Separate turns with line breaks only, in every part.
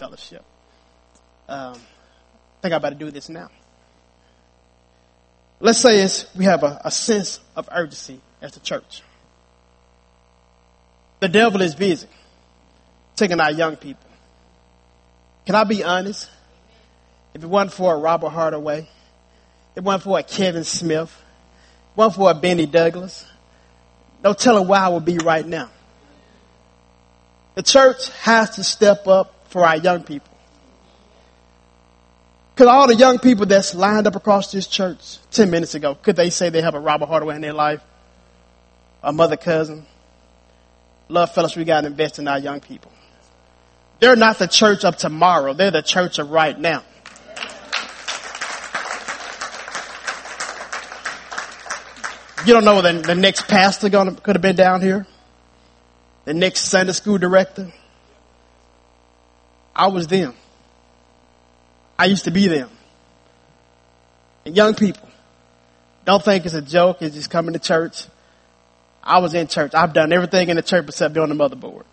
fellowship. I think I better do this now. Let's say we have a sense of urgency as a church. The devil is busy taking our young people. Can I be honest? If it wasn't for a Robert Hardaway, if it wasn't for a Kevin Smith, if it wasn't for a Benny Douglas, no telling where I would be right now. The church has to step up for our young people. Because all the young people that's lined up across this church 10 minutes ago, could they say they have a Robert Hardaway in their life? A mother cousin? Love Fellowship, we got to invest in our young people. They're not the church of tomorrow. They're the church of right now. You don't know the next pastor could have been down here. The next Sunday school director. I was them. I used to be them. And young people, don't think it's a joke. It's just coming to church. I was in church. I've done everything in the church except be on the motherboard.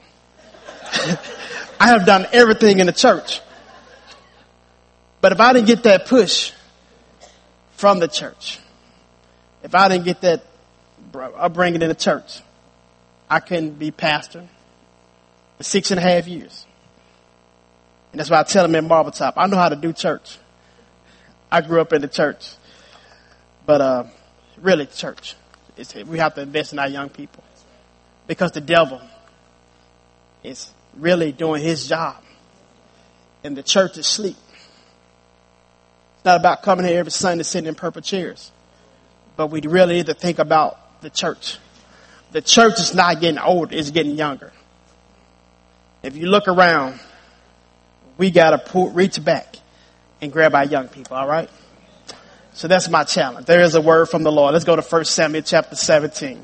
I have done everything in the church. But if I didn't get that push from the church, if I didn't get that upbringing in the church, I couldn't be pastor for 6.5 years. And that's why I tell them in Marble Top, I know how to do church. I grew up in the church. But really, church, we have to invest in our young people. Because the devil is really doing his job. And the church is asleep. It's not about coming here every Sunday sitting in purple chairs. But we really need to think about the church. The church is not getting older, it's getting younger. If you look around, we got to reach back and grab our young people, all right? So that's my challenge. There is a word from the Lord. Let's go to 1 Samuel chapter 17.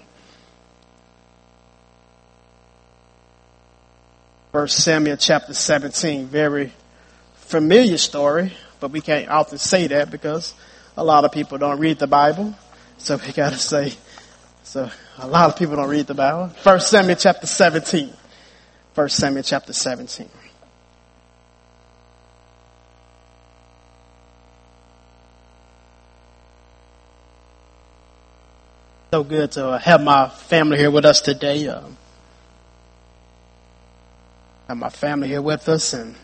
1 Samuel chapter 17. Very familiar story, but we can't often say that because a lot of people don't read the Bible. So we got to say, so a lot of people don't read the Bible. 1 Samuel chapter 17. 1 Samuel chapter 17. So good to have my family here with us today. Have my family here with us, and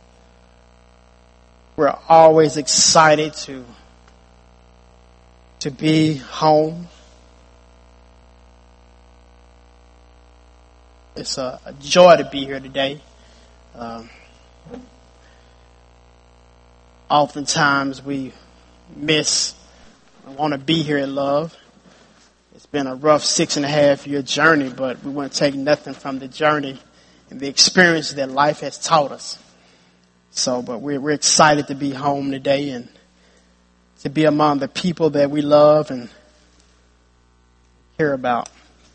we're always excited to be home. It's a joy to be here today. Oftentimes we miss and want to be here at Love. It's been a rough 6.5 year journey, but we wouldn't take nothing from the journey and the experience that life has taught us. So, but we're excited to be home today and to be among the people that we love and care about.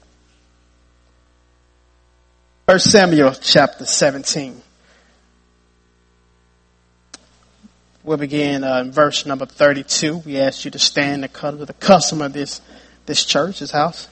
1 Samuel chapter 17. We'll begin in verse number 32. We ask you to stand because of the custom of this church, this house.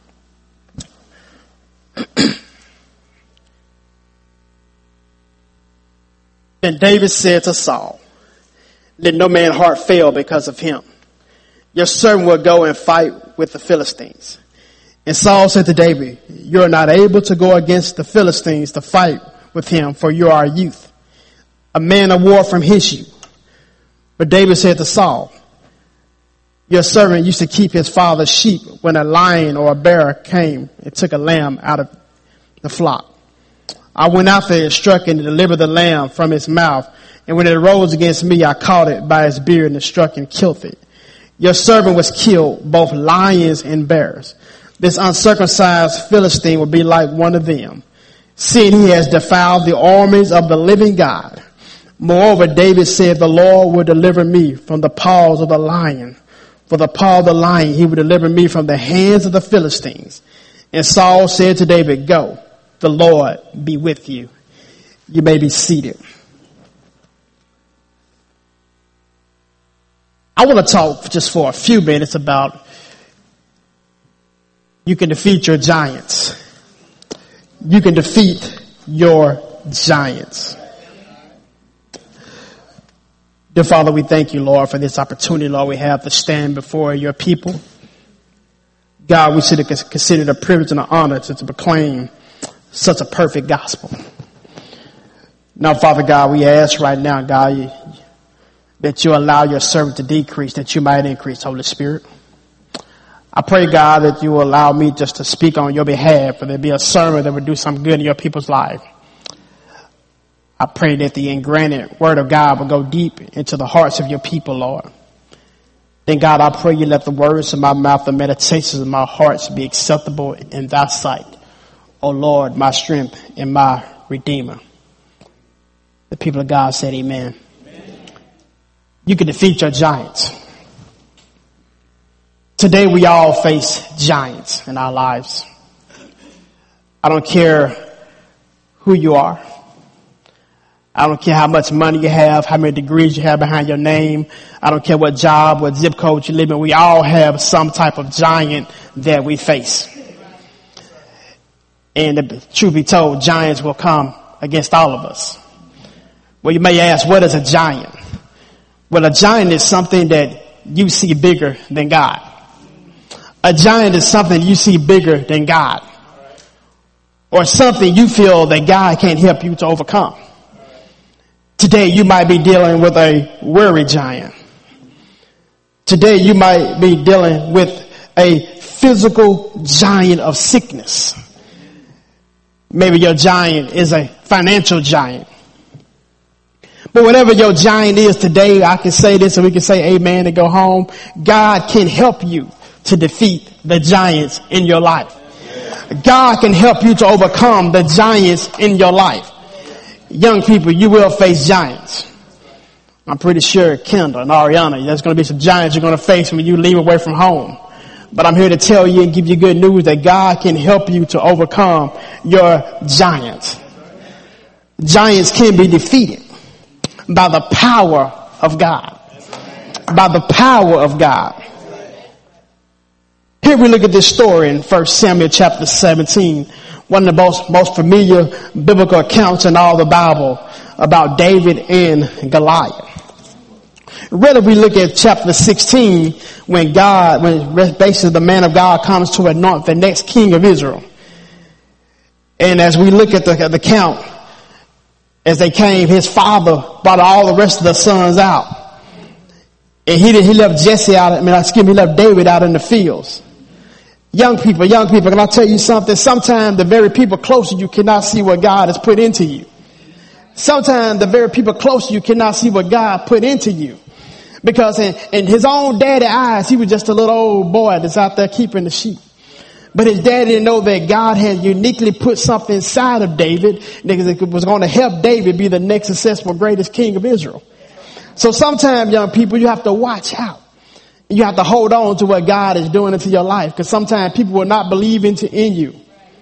Then David said to Saul, "Let no man's heart fail because of him. Your servant will go and fight with the Philistines." And Saul said to David, "You are not able to go against the Philistines to fight with him, for you are a youth, a man of war from his youth." But David said to Saul, "Your servant used to keep his father's sheep when a lion or a bear came and took a lamb out of the flock. I went out there and struck and delivered the lamb from his mouth. And when it arose against me, I caught it by his beard and struck and killed it. Your servant was killed, both lions and bears. This uncircumcised Philistine will be like one of them, seeing he has defiled the armies of the living God. Moreover, David said, the Lord will deliver me from the paws of the lion. For the paw of the lion, he will deliver me from the hands of the Philistines." And Saul said to David, "Go, the Lord be with you." You may be seated. I want to talk just for a few minutes about you can defeat your giants. You can defeat your giants. Dear Father, we thank you, Lord, for this opportunity, Lord, we have to stand before your people. God, we should consider it a privilege and an honor to proclaim such a perfect gospel. Now, Father God, we ask right now, God, that you allow your servant to decrease, that you might increase, Holy Spirit. I pray, God, that you will allow me just to speak on your behalf, and there be a sermon that will do some good in your people's life. I pray that the ingranted word of God will go deep into the hearts of your people, Lord. Then, God, I pray you let the words of my mouth and meditations of my hearts be acceptable in thy sight. O Lord, my strength and my redeemer. The people of God said amen. You can defeat your giants. Today we all face giants in our lives. I don't care who you are. I don't care how much money you have, how many degrees you have behind your name. I don't care what job, what zip code you live in. We all have some type of giant that we face. And the truth be told, giants will come against all of us. Well, you may ask, what is a giant? Well, a giant is something that you see bigger than God. A giant is something you see bigger than God. Or something you feel that God can't help you to overcome. Today you might be dealing with a worry giant. Today you might be dealing with a physical giant of sickness. Maybe your giant is a financial giant. But whatever your giant is today, I can say this and we can say amen and go home. God can help you to defeat the giants in your life. God can help you to overcome the giants in your life. Young people, you will face giants. I'm pretty sure Kendall and Ariana, there's going to be some giants you're going to face when you leave away from home. But I'm here to tell you and give you good news that God can help you to overcome your giants. Giants can be defeated by the power of God. By the power of God. Here we look at this story in 1 Samuel chapter 17. One of the most familiar biblical accounts in all the Bible about David and Goliath. Rather, we look at chapter 16 when basically the man of God comes to anoint the next king of Israel. And as we look at the account, as they came, his father brought all the rest of the sons out. And he left he left David out in the fields. Young people, can I tell you something? Sometimes the very people close to you cannot see what God has put into you. Sometimes the very people close to you cannot see what God put into you. Because in his own daddy eyes, he was just a little old boy that's out there keeping the sheep. But his daddy didn't know that God had uniquely put something inside of David that was going to help David be the next successful greatest king of Israel. So sometimes, young people, you have to watch out. You have to hold on to what God is doing into your life, because sometimes people will not believe in you.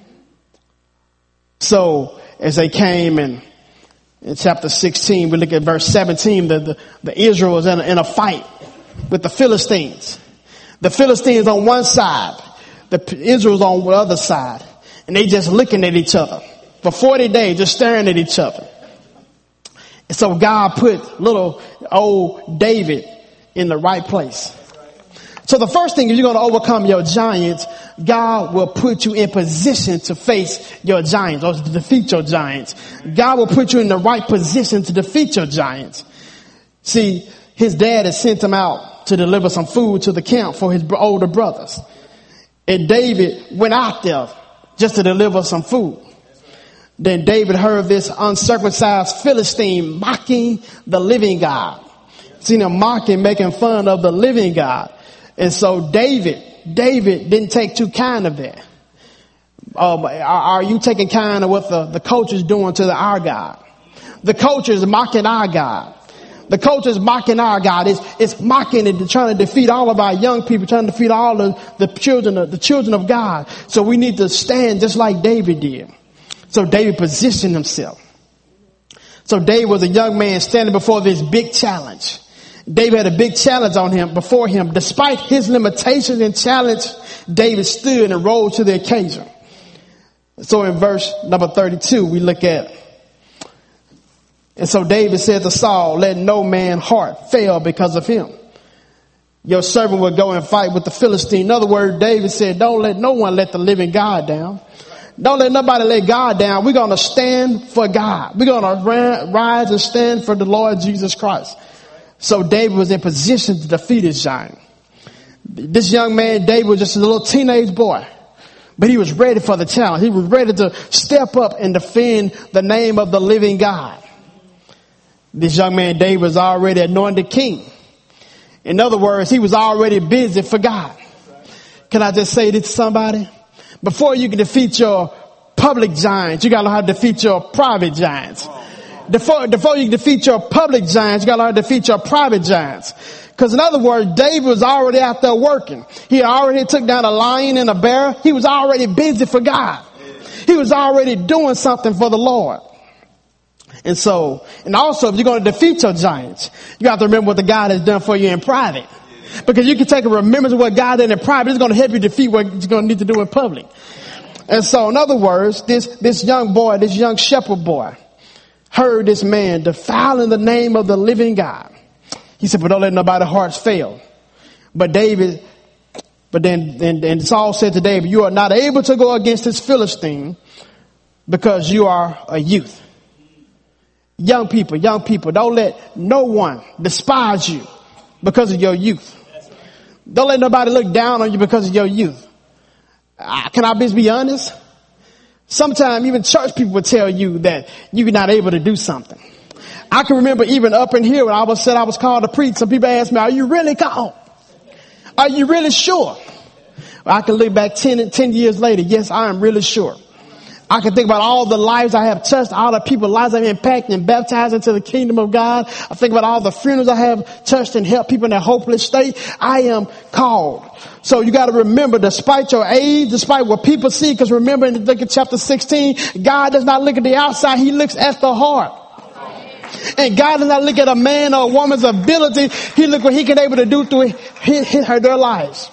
So as they came in chapter 16, we look at verse 17, the Israel was in a fight with the Philistines. The Philistines on one side, the Israel's on the other side, and they just looking at each other for 40 days, just staring at each other. And so God put little old David in the right place. So the first thing is you're going to overcome your giants. God will put you in position to face your giants or to defeat your giants. God will put you in the right position to defeat your giants. See, his dad had sent him out to deliver some food to the camp for his older brothers. And David went out there just to deliver some food. Then David heard this uncircumcised Philistine mocking the living God. Seen him mocking, making fun of the living God. And so David didn't take too kind of that. Are you taking kind of what the coach is doing to our God? The coach is mocking our God. The coach is mocking our God. It's mocking and trying to defeat all of our young people, trying to defeat all of the children of God. So we need to stand just like David did. So David positioned himself. So David was a young man standing before this big challenge. David had a big challenge before him. Despite his limitations and challenge, David stood and rose to the occasion. So in verse number 32, we look at And so David said to Saul, let no man's heart fail because of him. Your servant will go and fight with the Philistine. In other words, David said, don't let no one let the living God down. Don't let nobody let God down. We're going to stand for God. We're going to rise and stand for the Lord Jesus Christ. So David was in position to defeat his giant. This young man, David, was just a little teenage boy, but he was ready for the challenge. He was ready to step up and defend the name of the living God. This young man, David, was already anointed king. In other words, he was already busy for God. Can I just say this to somebody? Before you can defeat your public giants, you got to learn how to defeat your private giants. Before you can defeat your public giants, you got to learn how to defeat your private giants. Because in other words, David was already out there working. He already took down a lion and a bear. He was already busy for God. He was already doing something for the Lord. And also, if you're going to defeat your giants, you have to remember what the God has done for you in private. Because you can take a remembrance of what God did in private. It's going to help you defeat what you're going to need to do in public. And so, in other words, this young boy, this young shepherd boy, heard this man defiling the name of the living God. He said, but don't let nobody's hearts fail. But then Saul said to David, you are not able to go against this Philistine because you are a youth. Young people, don't let no one despise you because of your youth. Don't let nobody look down on you because of your youth. Can I just be honest? Sometimes even church people will tell you that you're not able to do something. I can remember even up in here when I was called to preach, some people asked me, are you really called? Are you really sure? Well, I can look back 10 years later. Yes, I am really sure. I can think about all the lives I have touched, all the people's lives I've impacted and baptized into the kingdom of God. I think about all the funerals I have touched and helped people in their hopeless state. I am called. So you got to remember, despite your age, despite what people see, because remember in chapter 16, God does not look at the outside, he looks at the heart. And God does not look at a man or a woman's ability, he looks what he can able to do through their lives.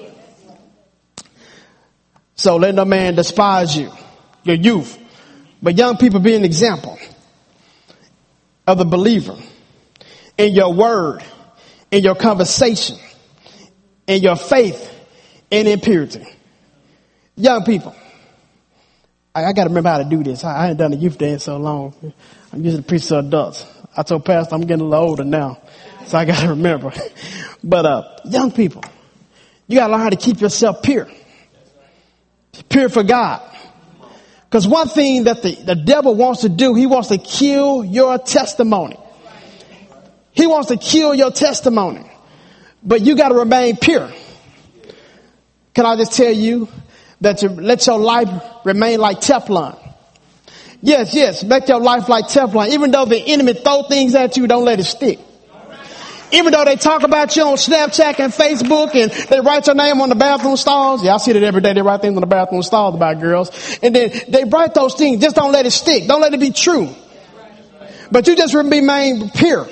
So let no man despise you. Your youth. But young people, be an example of the believer in your word, in your conversation, in your faith, and in purity. Young people, I got to remember how to do this. I ain't done a youth day in so long. I'm usually preaching to adults. I told Pastor I'm getting a little older now, so I got to remember. But young people, you got to learn how to keep yourself pure. Pure for God. Because one thing that the devil wants to do, he wants to kill your testimony. He wants to kill your testimony. But you got to remain pure. Can I just tell you that you let your life remain like Teflon? Yes, make your life like Teflon. Even though the enemy throw things at you, don't let it stick. Even though they talk about you on Snapchat and Facebook and they write your name on the bathroom stalls. Yeah, I see that every day. They write things on the bathroom stalls about girls. And then they write those things. Just don't let it stick. Don't let it be true. But you just remain pure.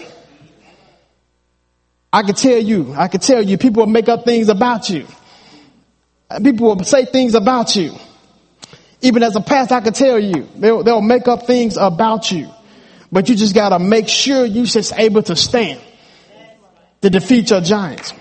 I can tell you, people will make up things about you. People will say things about you. Even as a pastor, I can tell you, they'll make up things about you. But you just got to make sure you're just able to stand to defeat your giants.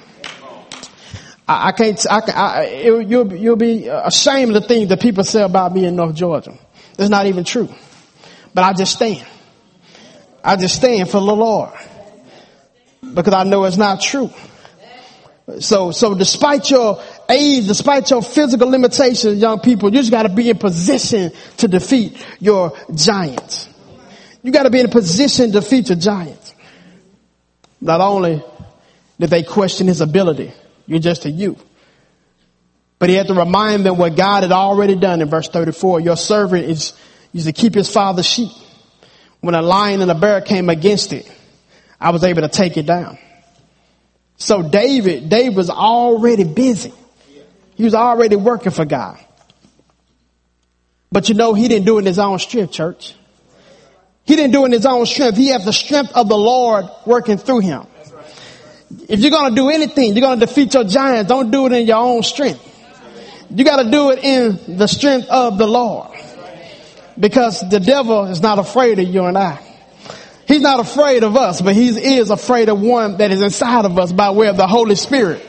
You'll be ashamed of the things that people say about me in North Georgia. It's not even true. But I just stand. I just stand for the Lord. Because I know it's not true. So despite your age, despite your physical limitations, young people, you just got to be in position to defeat your giants. You got to be in a position to defeat your giants. Not only did they question his ability, you're just a youth, but he had to remind them what God had already done in verse 34. Your servant used to keep his father's sheep. When a lion and a bear came against it, I was able to take it down. So David was already busy. He was already working for God. But he didn't do it in his own strength, church. He didn't do it in his own strength. He had the strength of the Lord working through him. If you're going to do anything, you're going to defeat your giants, don't do it in your own strength. You got to do it in the strength of the Lord. Because the devil is not afraid of you and I. He's not afraid of us, but he is afraid of one that is inside of us by way of the Holy Spirit.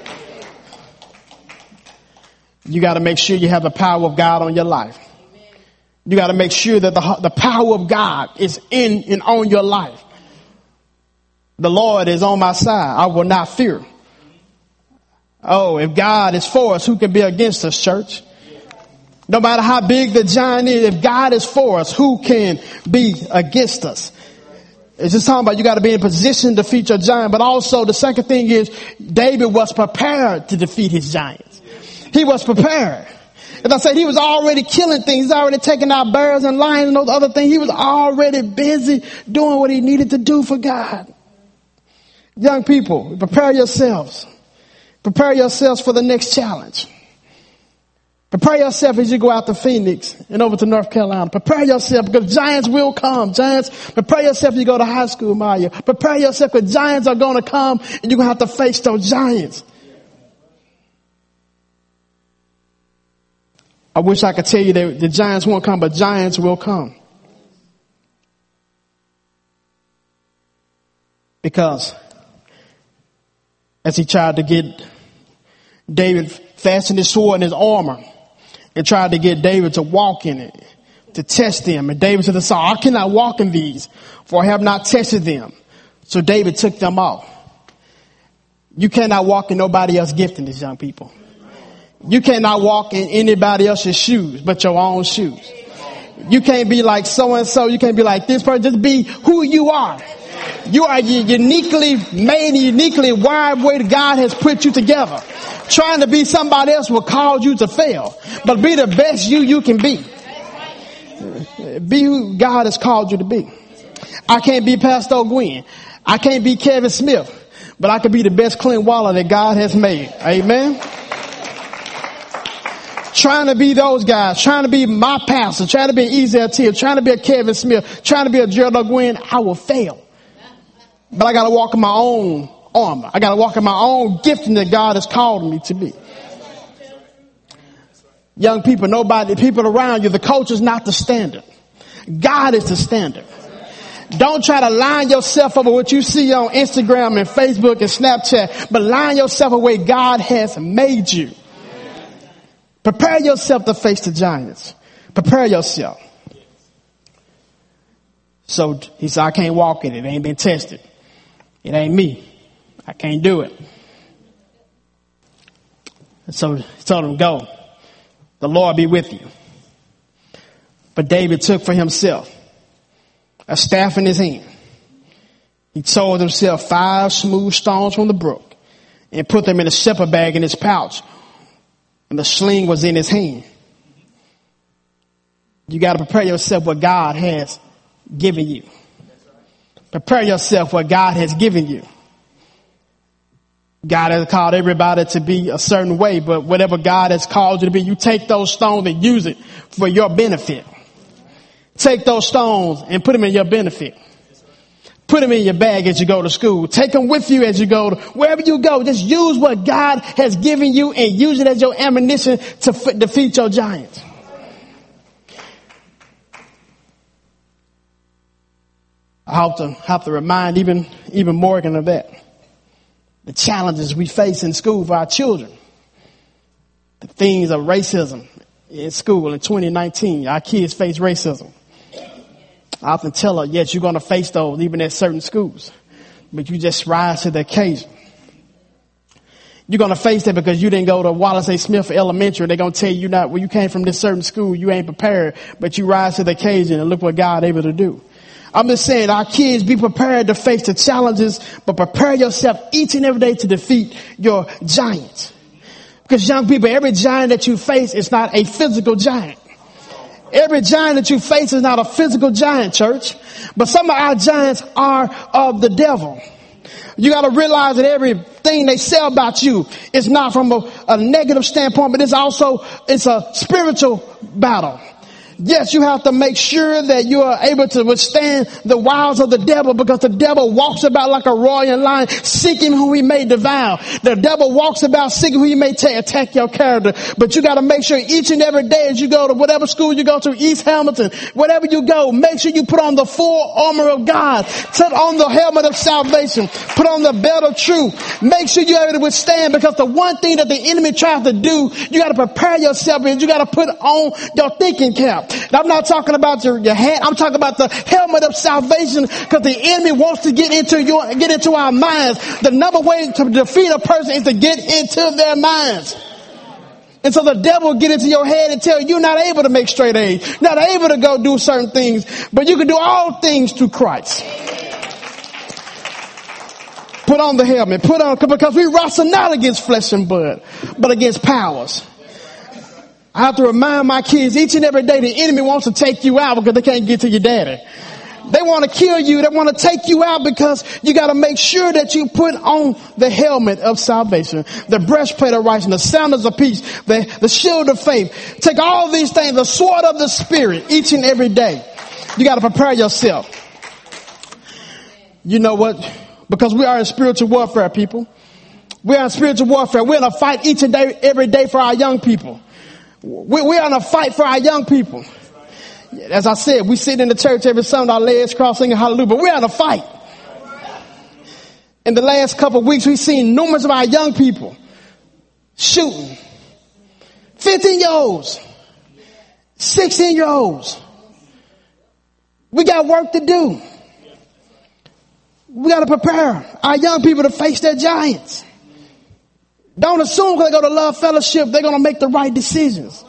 You got to make sure you have the power of God on your life. You got to make sure that the power of God is in and on your life. The Lord is on my side. I will not fear. Oh, if God is for us, who can be against us, church? No matter how big the giant is, if God is for us, who can be against us? It's just talking about you got to be in position to defeat your giant. But also the second thing is David was prepared to defeat his giants. He was prepared. As I said, he was already killing things. He's already taking out bears and lions and those other things. He was already busy doing what he needed to do for God. Young people, prepare yourselves. Prepare yourselves for the next challenge. Prepare yourself as you go out to Phoenix and over to North Carolina. Prepare yourself because giants will come. Prepare yourself as you go to high school, Maya. Prepare yourself because giants are going to come and you're going to have to face those giants. I wish I could tell you that the giants won't come, but giants will come. Because as he tried to get David fastened his sword in his armor and tried to get David to walk in it, to test them. And David said, I cannot walk in these, for I have not tested them. So David took them off. You cannot walk in nobody else's giftedness, young people. You cannot walk in anybody else's shoes but your own shoes. You can't be like so-and-so. You can't be like this person. Just be who you are. You are uniquely made and uniquely wired way that God has put you together. Trying to be somebody else will cause you to fail. But be the best you can be. Be who God has called you to be. I can't be Pastor Gwen. I can't be Kevin Smith. But I can be the best Clint Waller that God has made. Amen. Trying to be those guys, trying to be my pastor, trying to be Ezel Till, trying to be a Kevin Smith, trying to be a Gerald O'Gwen, I will fail. But I got to walk in my own armor. I got to walk in my own gifting that God has called me to be. Young people, people around you, the culture is not the standard. God is the standard. Don't try to line yourself up with what you see on Instagram and Facebook and Snapchat, but line yourself up where God has made you. Prepare yourself to face the giants. Prepare yourself. So he said, I can't walk in it. It ain't been tested. It ain't me. I can't do it. And so he told him, go. The Lord be with you. But David took for himself a staff in his hand. He told himself 5 smooth stones from the brook and put them in a shepherd bag in his pouch. And the sling was in his hand. You got to prepare yourself what God has given you. Prepare yourself what God has given you. God has called everybody to be a certain way, but whatever God has called you to be, you take those stones and use it for your benefit. Take those stones and put them in your benefit. Put them in your bag as you go to school. Take them with you as you go to wherever you go. Just use what God has given you and use it as your ammunition to defeat your giants. I have to remind even Morgan of that. The challenges we face in school for our children. The things of racism in school in 2019. Our kids face racism. I often tell her, yes, you're going to face those even at certain schools, but you just rise to the occasion. You're going to face that because you didn't go to Wallace A. Smith Elementary. They're going to tell you you came from this certain school. You ain't prepared, but you rise to the occasion and look what God able to do. I'm just saying our kids be prepared to face the challenges, but prepare yourself each and every day to defeat your giants. Because young people, every giant that you face is not a physical giant. Every giant that you face is not a physical giant, church. But some of our giants are of the devil. You got to realize that everything they say about you is not from a negative standpoint, but it's a spiritual battle. Yes, you have to make sure that you are able to withstand the wiles of the devil, because the devil walks about like a roaring lion, seeking who he may devour. The devil walks about seeking who he may attack your character. But you got to make sure each and every day as you go to whatever school you go to, East Hamilton, whatever you go, make sure you put on the full armor of God. Put on the helmet of salvation. Put on the belt of truth. Make sure you're able to withstand, because the one thing that the enemy tries to do, you got to prepare yourself, and you got to put on your thinking cap. I'm not talking about your hat. I'm talking about the helmet of salvation, because the enemy wants to get into our minds. The number way to defeat a person is to get into their minds. And so the devil will get into your head and tell you you're not able to make straight A's, not able to go do certain things, but you can do all things through Christ. Put on the helmet. Because we wrestle not against flesh and blood, but against powers. I have to remind my kids each and every day the enemy wants to take you out because they can't get to your daddy. They want to kill you. They want to take you out, because you got to make sure that you put on the helmet of salvation, the breastplate of righteousness, the sandals of peace, the shield of faith. Take all these things, the sword of the Spirit, each and every day. You got to prepare yourself. You know what? Because we are in spiritual warfare, people. We are in spiritual warfare. We're in a fight each and every day for our young people. We're on a fight for our young people. As I said, we sit in the church every Sunday, our legs crossed, singing hallelujah, but we're on a fight. In the last couple of weeks, we've seen numerous of our young people shooting. 15-year-olds, 16-year-olds. We got work to do. We got to prepare our young people to face their giants. Don't assume because they go to Love Fellowship, they're going to make the right decisions.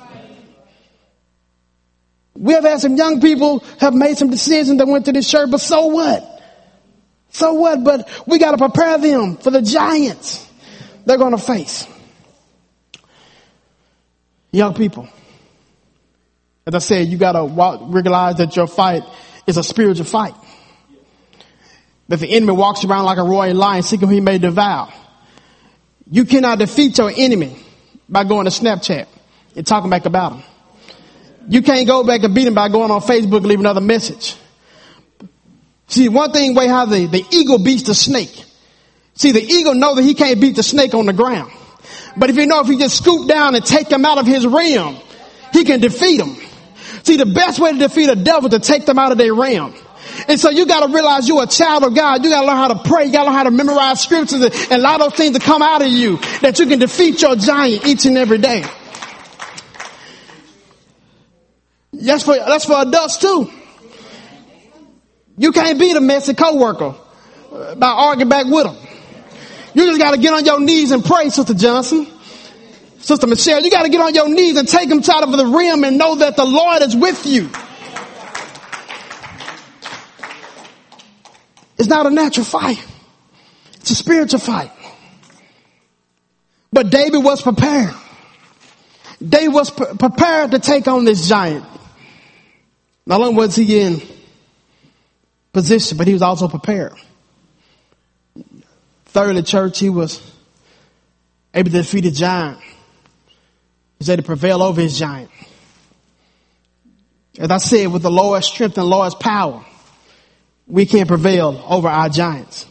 We have had some young people have made some decisions that went to this church, but so what? So what? But we got to prepare them for the giants they're going to face. Young people, as I said, you got to realize that your fight is a spiritual fight. That the enemy walks around like a roaring lion, seeking who he may devour. You cannot defeat your enemy by going to Snapchat and talking back about him. You can't go back and beat him by going on Facebook and leaving another message. See, one thing way how the eagle beats the snake. See, the eagle knows that he can't beat the snake on the ground. But if he just scoop down and take him out of his realm, he can defeat him. See, the best way to defeat a devil is to take them out of their realm. And so you got to realize you're a child of God. You got to learn how to pray. You got to learn how to memorize scriptures and allow those things to come out of you, that you can defeat your giant each and every day. That's for adults too. You can't beat a messy coworker by arguing back with them. You just got to get on your knees and pray, Sister Johnson. Sister Michelle, you got to get on your knees and take them out of the rim and know that the Lord is with you. It's not a natural fight. It's a spiritual fight. But David was prepared. David was prepared to take on this giant. Not only was he in position, but he was also prepared. Thirdly, church, he was able to defeat a giant. He was able to prevail over his giant. As I said, with the Lord's strength and Lord's power, we can prevail over our giants.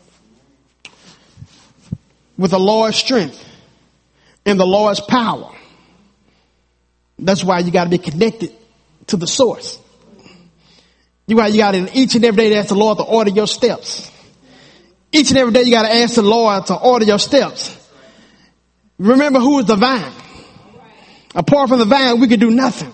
With the Lord's strength and the Lord's power. That's why you got to be connected to the source. You got to each and every day ask the Lord to order your steps. Each and every day you got to ask the Lord to order your steps. Remember who is the vine. Apart from the vine, we can do nothing.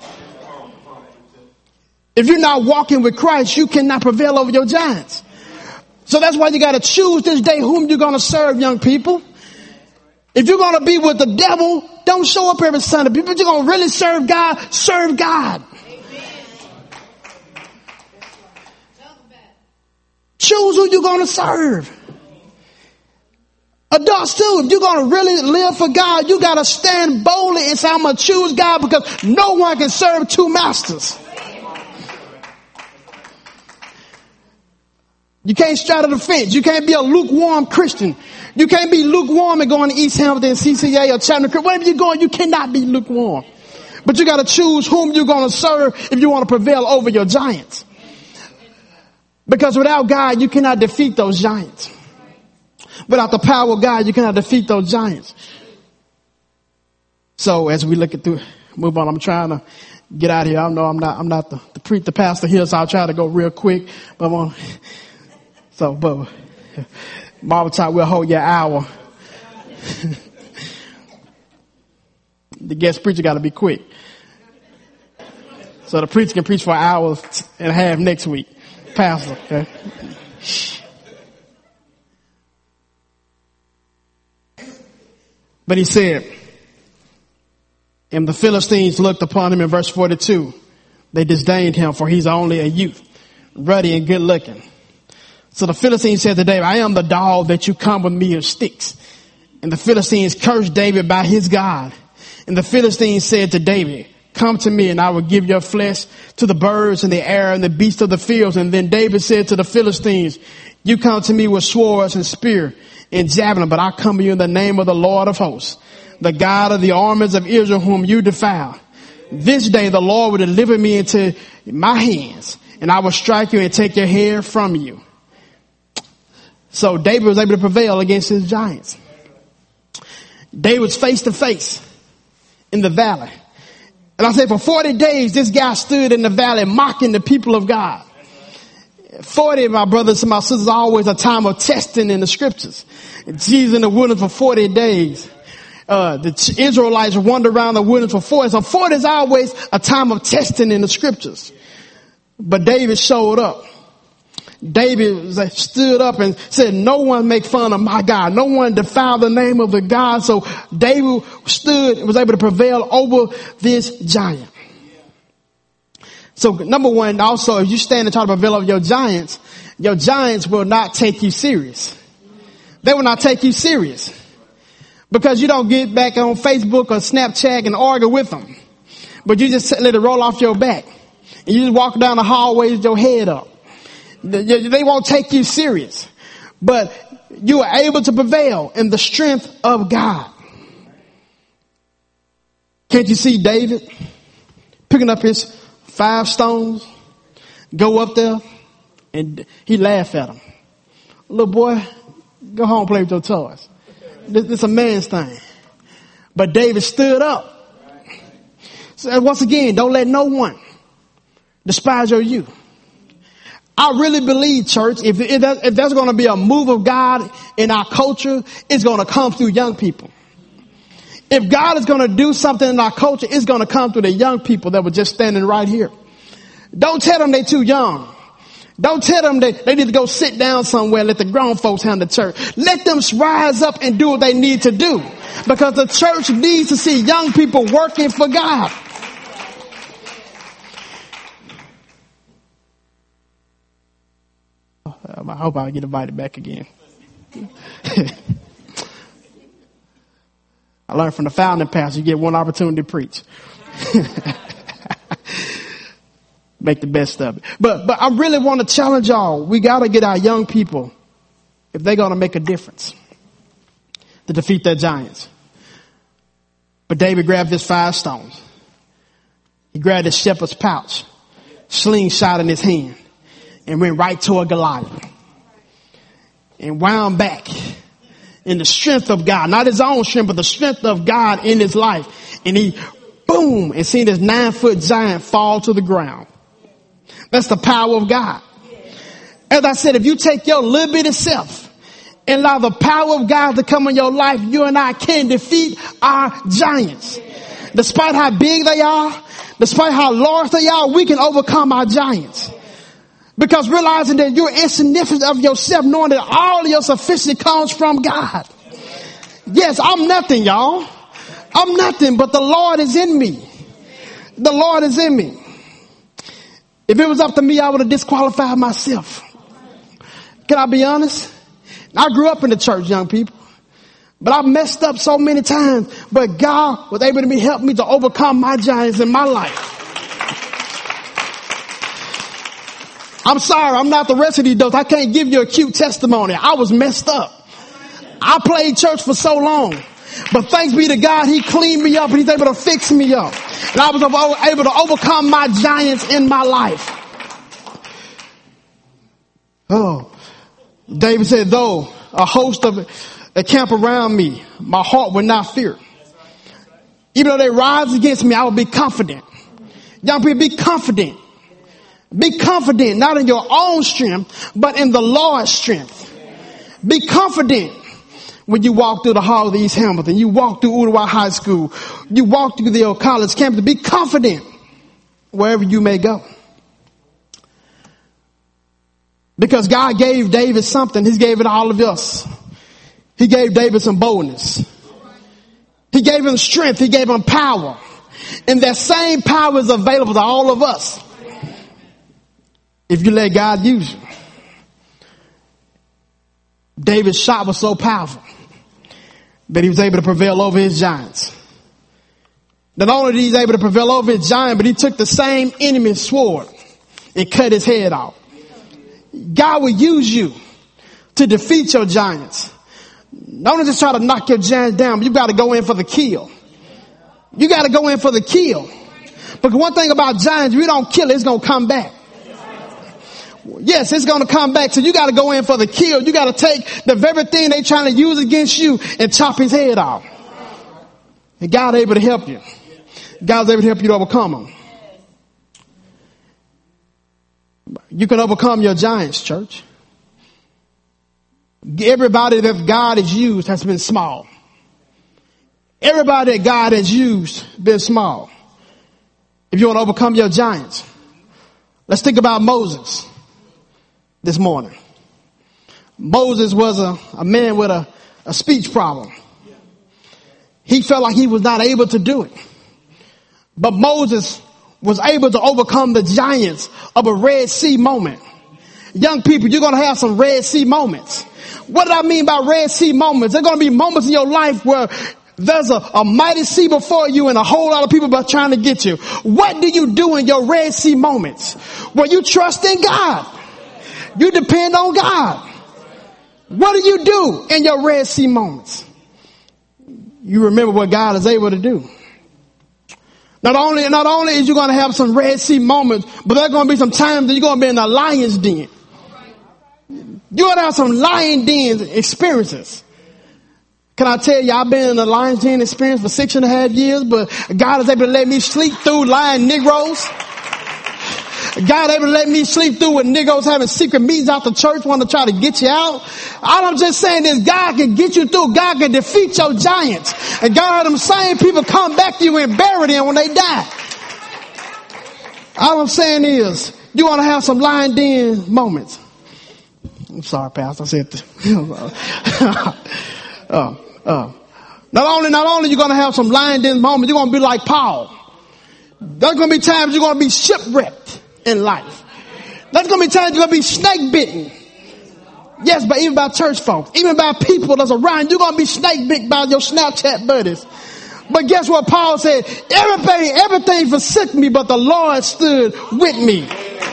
If you're not walking with Christ, you cannot prevail over your giants. So that's why you got to choose this day whom you're going to serve, young people. If you're going to be with the devil, don't show up every Sunday. If you're going to really serve God, serve God. Choose who you're going to serve. Adults too, if you're going to really live for God, you got to stand boldly and say, I'm going to choose God, because no one can serve two masters. You can't straddle the fence. You can't be a lukewarm Christian. You can't be lukewarm and going to East Hamilton, CCA, or Chattanooga. Wherever you're going, you cannot be lukewarm. But you got to choose whom you're going to serve if you want to prevail over your giants. Because without God, you cannot defeat those giants. Without the power of God, you cannot defeat those giants. So as we look at move on, I'm trying to get out of here. I know I'm not the pastor here, so I'll try to go real quick. But Bible time will hold you an hour. The guest preacher got to be quick. So the preacher can preach for an hour and a half next week. Pastor, okay? But he said, and the Philistines looked upon him in verse 42. They disdained him, for he's only a youth, ruddy and good looking. So the Philistines said to David, I am the dog that you come with me of sticks. And the Philistines cursed David by his God. And the Philistines said to David, come to me and I will give your flesh to the birds in the air and the beasts of the fields. And then David said to the Philistines, you come to me with swords and spear and javelin, but I come to you in the name of the Lord of hosts, the God of the armies of Israel, whom you defile. This day the Lord will deliver me into my hands, and I will strike you and take your hair from you. So David was able to prevail against his giants. David was face to face in the valley. And I said for 40 days, this guy stood in the valley mocking the people of God. 40, my brothers and my sisters, always a time of testing in the scriptures. Jesus in the wilderness for 40 days. The Israelites wandered around the wilderness for 40. So 40 is always a time of testing in the scriptures. But David showed up. David stood up and said, no one make fun of my God. No one defile the name of the God. So David stood and was able to prevail over this giant. So number one, also, if you stand and try to prevail over your giants will not take you serious. They will not take you serious. Because you don't get back on Facebook or Snapchat and argue with them. But you just let it roll off your back. And you just walk down the hallway with your head up. They won't take you serious. But you are able to prevail in the strength of God. Can't you see David picking up his 5 stones, go up there, and he laughed at him. Little boy, go home and play with your toys. This is a man's thing. But David stood up. So once again, don't let no one despise your youth. I really believe, church, if there's going to be a move of God in our culture, it's going to come through young people. If God is going to do something in our culture, it's going to come through the young people that were just standing right here. Don't tell them they're too young. Don't tell them they need to go sit down somewhere and let the grown folks handle the church. Let them rise up and do what they need to do. Because the church needs to see young people working for God. I hope I'll get invited back again. I learned from the founding pastor, you get one opportunity to preach. Make the best of it. But I really want to challenge y'all. We got to get our young people, if they're going to make a difference, to defeat their giants. But David grabbed his 5 stones. He grabbed his shepherd's pouch, slingshot in his hand, and went right toward Goliath. And wound back in the strength of God, not his own strength, but the strength of God in his life. And he, boom, and seen this 9-foot giant fall to the ground. That's the power of God. As I said, if you take your little bit of self and allow the power of God to come in your life, you and I can defeat our giants. Despite how big they are, despite how large they are, we can overcome our giants. Because realizing that you're insignificant of yourself, knowing that all of your sufficiency comes from God. Yes, I'm nothing, y'all. I'm nothing, but the Lord is in me. The Lord is in me. If it was up to me, I would have disqualified myself. Can I be honest? I grew up in the church, young people. But I messed up so many times. But God was able to help me to overcome my giants in my life. I'm sorry, I'm not the rest of these adults. I can't give you a cute testimony. I was messed up. I played church for so long. But thanks be to God, he cleaned me up and he's able to fix me up. And I was able to overcome my giants in my life. Oh, David said, though a host of encamp around me, my heart will not fear. Even though they rise against me, I will be confident. Young people, be confident. Be confident, not in your own strength, but in the Lord's strength. Be confident when you walk through the hall of East Hamilton, you walk through Ooltewah High School, you walk through the college campus. Be confident wherever you may go. Because God gave David something. He gave it to all of us. He gave David some boldness. He gave him strength. He gave him power. And that same power is available to all of us if you let God use you. David's shot was so powerful that he was able to prevail over his giants. Not only did he able to prevail over his giant, but he took the same enemy's sword and cut his head off. God will use you to defeat your giants. Don't just try to knock your giants down, but you got to go in for the kill. You got to go in for the kill. But one thing about giants, if you don't kill it, it's going to come back. Yes, it's going to come back. So you got to go in for the kill. You got to take the very thing they're trying to use against you and chop his head off. And God's able to help you. God's able to help you to overcome them. You can overcome your giants, church. Everybody that God has used has been small. Everybody that God has used been small. If you want to overcome your giants, let's think about Moses this morning. Moses was a man with a speech problem. He felt like he was not able to do it. But Moses was able to overcome the giants of a Red Sea moment. Young people, you're going to have some Red Sea moments. What do I mean by Red Sea moments? There are going to be moments in your life where there's a mighty sea before you and a whole lot of people are trying to get you. What do you do in your Red Sea moments? Well, you trust in God. You depend on God. What do you do in your Red Sea moments? You remember what God is able to do. Not only is you going to have some Red Sea moments, but there's going to be some times that you're going to be in a lion's den. You're going to have some lion den experiences. Can I tell you, I've been in a lion's den experience for 6.5 years, but God is able to let me sleep through lion Negroes. God able to let me sleep through with niggas having secret meetings out the church, want to try to get you out. All I'm just saying is God can get you through. God can defeat your giants. And God had them same people come back to you and bury them when they die. All I'm saying is you want to have some lion den moments. I'm sorry, Pastor. I said that. Not only you're going to have some lion den moments, you're going to be like Paul. There's going to be times you're going to be shipwrecked in life. There's going to be times you're going to be snake bitten. Yes, but even by church folks, even by people that's around, you're going to be snake bitten by your Snapchat buddies. But guess what Paul said? Everything forsook me, but the Lord stood with me.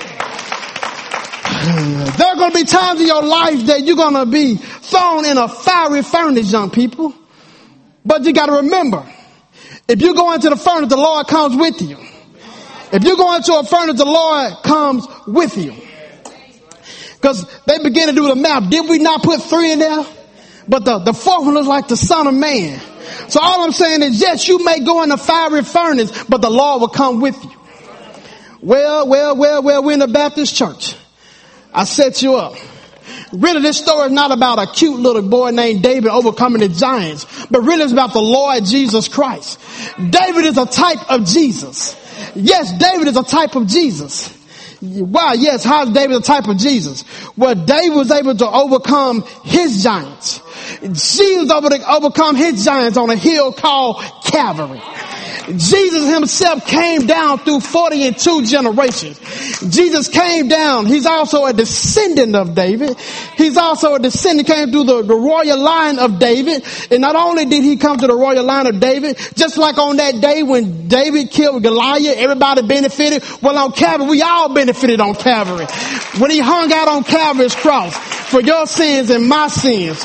There are going to be times in your life that you're going to be thrown in a fiery furnace, young people. But you got to remember, if you go into the furnace, the Lord comes with you. If you go into a furnace, the Lord comes with you. Because they begin to do the math. Did we not put 3 in there? But the fourth one looks like the Son of Man. So all I'm saying is, yes, you may go in the fiery furnace, but the Lord will come with you. Well, we're in the Baptist church. I set you up. Really, this story is not about a cute little boy named David overcoming the giants, but really it's about the Lord Jesus Christ. David is a type of Jesus. Yes, David is a type of Jesus. Wow, yes, how is David a type of Jesus? Well, David was able to overcome his giants. Jesus was able to overcome his giants on a hill called Calvary. Jesus himself came down through 40 and 2 generations. Jesus came down. He's also a descendant of David. He's also a descendant, came through the royal line of David. And not only did he come to the royal line of David, just like on that day when David killed Goliath, everybody benefited. Well, on Calvary, we all benefited on Calvary. When he hung out on Calvary's cross for your sins and my sins.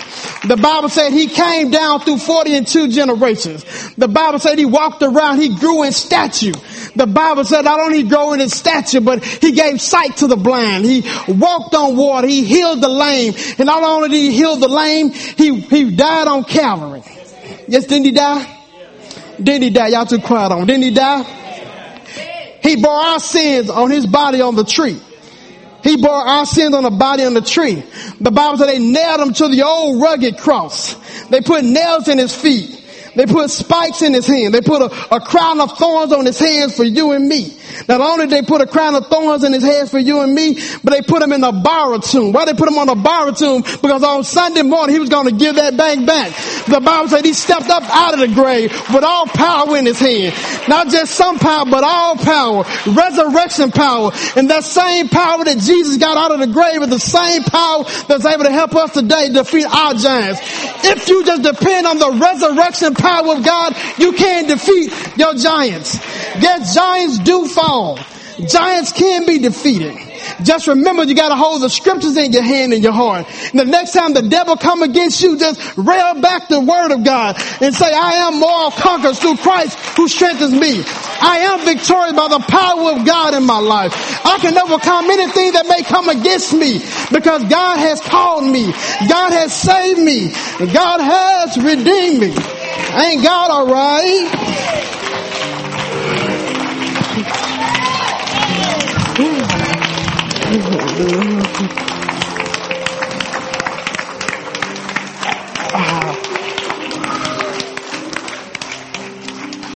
The Bible said he came down through 40 and 2 generations. The Bible said he walked around, he grew in stature. The Bible said not only he grew in his stature, but he gave sight to the blind. He walked on water. He healed the lame. And not only did he heal the lame, he died on Calvary. Yes, didn't he die? Didn't he die? Y'all too quiet on him. Didn't he die? He bore our sins on his body on the tree. He bore our sins on the body on the tree. The Bible said they nailed him to the old rugged cross. They put nails in his feet. They put spikes in his hands. They put a crown of thorns on his hands for you and me. Not only did they put a crown of thorns in his hands for you and me, but they put him in a borrowed tomb. Why they put him on a borrowed tomb? Because on Sunday morning he was going to give that bank back. The Bible said he stepped up out of the grave with all power in his hand. Not just some power, but all power. Resurrection power. And that same power that Jesus got out of the grave is the same power that's able to help us today defeat our giants. If you just depend on the resurrection power of God, you can defeat your giants. Yes, giants do fall. Giants can be defeated. Just remember, you got to hold the scriptures in your hand and your heart. And the next time the devil come against you, just rail back the word of God and say, I am more conquerors through Christ who strengthens me. I am victorious by the power of God in my life. I can overcome anything that may come against me because God has called me. God has saved me. And God has redeemed me. Ain't God all right?